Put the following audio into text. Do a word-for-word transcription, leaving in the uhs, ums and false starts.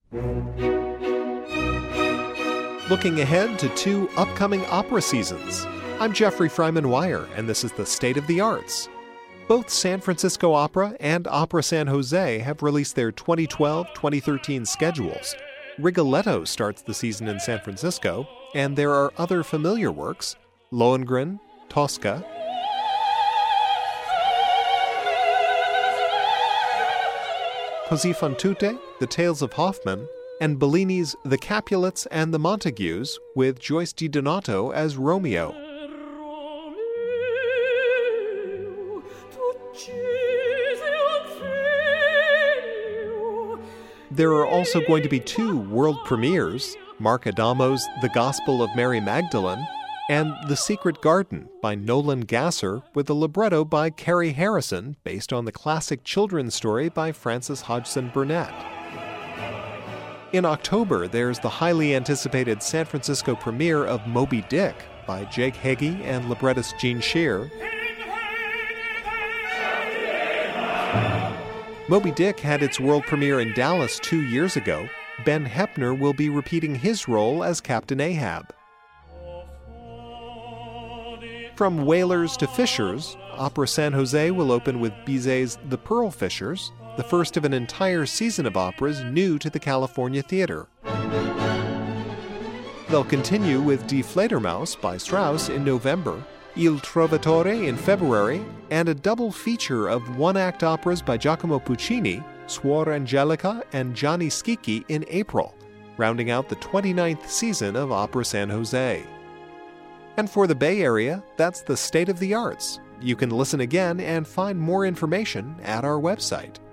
Looking ahead to two upcoming opera seasons. I'm Jeffrey Fryman Wire, and this is the State of the Arts. Both San Francisco Opera and Opera San Jose have released their twenty twelve twenty thirteen schedules. Rigoletto starts the season in San Francisco, and there are other familiar works, Lohengrin, Tosca, Così fan tutte, The Tales of Hoffmann, and Bellini's The Capulets and the Montagues with Joyce DiDonato as Romeo. There are also going to be two world premieres, Mark Adamo's The Gospel of Mary Magdalene and The Secret Garden by Nolan Gasser with a libretto by Carrie Harrison based on the classic children's story by Frances Hodgson Burnett. In October, there's the highly anticipated San Francisco premiere of Moby Dick by Jake Heggie and librettist Gene Shear. Moby Dick had its world premiere in Dallas two years ago. Ben Heppner will be repeating his role as Captain Ahab. From Whalers to Fishers, Opera San Jose will open with Bizet's The Pearl Fishers, the first of an entire season of operas new to the California theater. They'll continue with Die Fledermaus by Strauss in November, Il Trovatore in February, and a double feature of one-act operas by Giacomo Puccini, Suor Angelica and Gianni Schicchi in April, rounding out the twenty-ninth season of Opera San Jose. And for the Bay Area, that's the State of the Arts. You can listen again and find more information at our website.